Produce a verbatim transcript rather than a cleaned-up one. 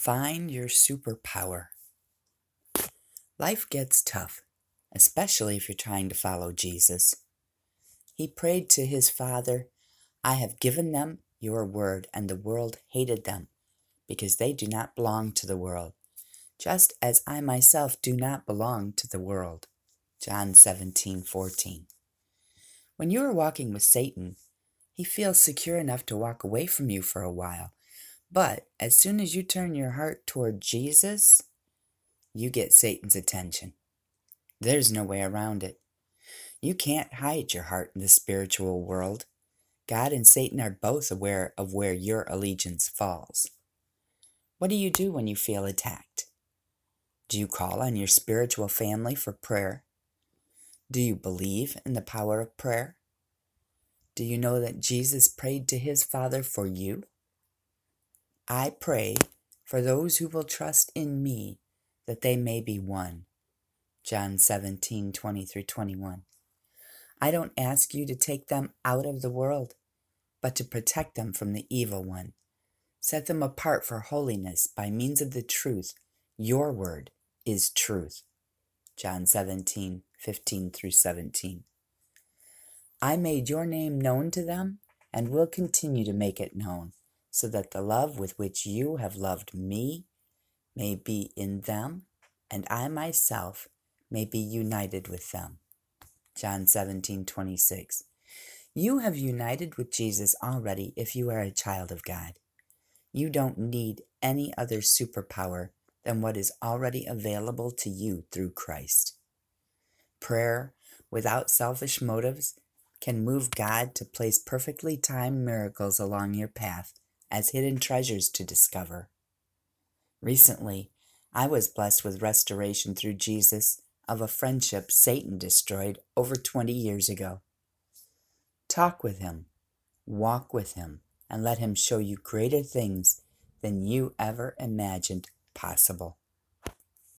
Find your superpower. Life gets tough, especially if you're trying to follow Jesus. He prayed to his Father, I have given them your word, and the world hated them, because they do not belong to the world, just as I myself do not belong to the world. John seventeen fourteen. When you are walking with Satan, he feels secure enough to walk away from you for a while. But as soon as you turn your heart toward Jesus, you get Satan's attention. There's no way around it. You can't hide your heart in the spiritual world. God and Satan are both aware of where your allegiance falls. What do you do when you feel attacked? Do you call on your spiritual family for prayer? Do you believe in the power of prayer? Do you know that Jesus prayed to his Father for you? I pray for those who will trust in me, that they may be one. John seventeen twenty through twenty-one. I don't ask you to take them out of the world, but to protect them from the evil one. Set them apart for holiness by means of the truth. Your word is truth. John seventeen fifteen through seventeen. I made your name known to them and will continue to make it known, so that the love with which you have loved me may be in them, and I myself may be united with them. John seventeen twenty-six. You have united with Jesus already if you are a child of God. You don't need any other superpower than what is already available to you through Christ. Prayer without selfish motives can move God to place perfectly timed miracles along your path as hidden treasures to discover. Recently, I was blessed with restoration through Jesus of a friendship Satan destroyed over twenty years ago. Talk with him, walk with him, and let him show you greater things than you ever imagined possible.